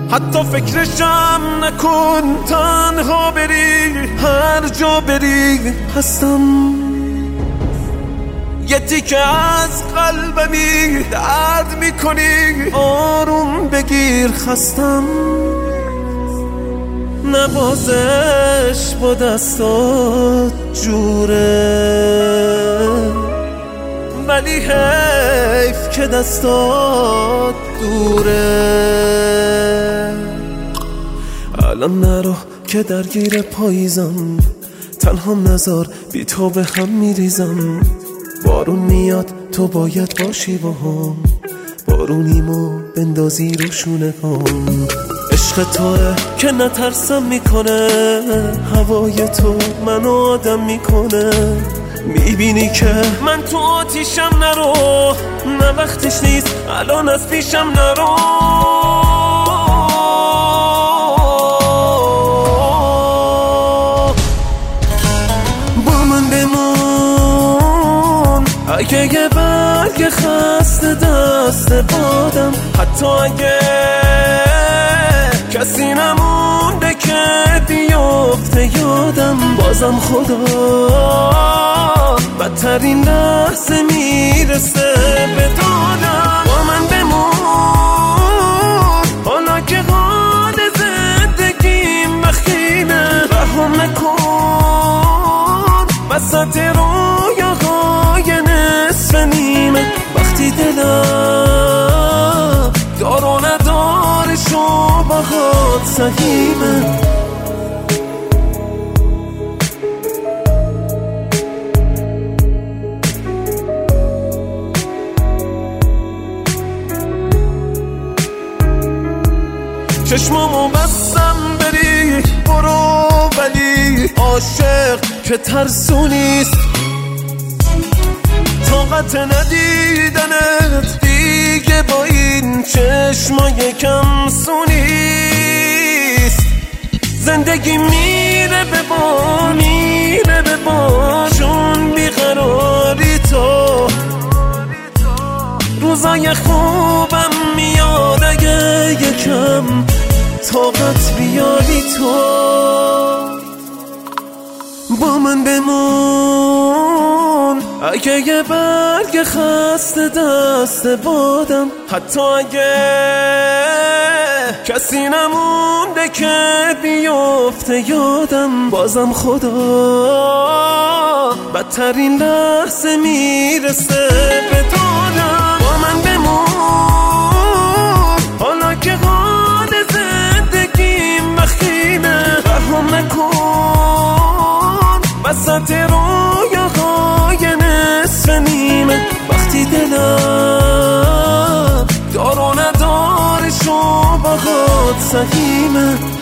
حتی فکرشم نکن، تنها بری هر جا بری هستم. یه تیکه از قلبمی درد میکنی، آروم بگیر خستم. نوازش با دستات جوره، ولی حیف که دستات دوره. الان نرو که درگیر پاییزم، تنهام نذار بی تو به هم میریزم. بارون میاد تو باید باشی با هم، بارونیمو بندازی رو شونه هم. عشق توه که نترسم میکنه، هوای تو منو آدم میکنه. میبینی که من تو آتیشم، نرو نه وقتش نیست الان از پیشم نرو. با من بمون اگه یه برگ خسته دست بادم، حتی اگه کسی نمونده که بیفته یادم. بازم خدا بدترین لحظه میرسه به دادم. با من بمون حالا که حال زندگیم بخینه، رهم نکن وسط رویاهای نصف نیمه. وقتی دلم دار و ندارش و باهات سهیمه. چشمامو بستم بری برو، ولی عاشق که ترسونیست. طاقت ندیدنت دیگه با این چشمای کم سونیست. زندگی میره به بار، میره به بار، چون بیقراری تو. روزای خوبم میاد اگه یکم طاقت بیاری تو. با من بمون اگه یه برگ خسته دست بادم، حتی اگه کسی نمونده که بیفته یادم. بازم خدا بدترین لحظه میرسه به دادم. با من بمون حالا که حال زندگیم بخینه، رهم نکن وسط رویاهای نصف نیمه. وقتی دلم دار و ندارش و باهات سهیمه.